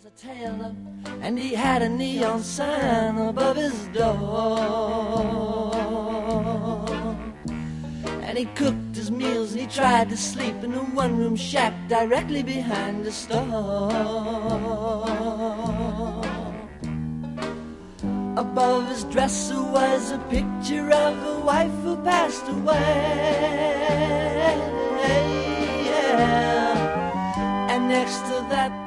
was a tailor, and he had a neon sign above his door. And he cooked his meals and he tried to sleep in a one-room shack directly behind the store. Above his dresser was a picture of a wife who passed away. Yeah. And next to that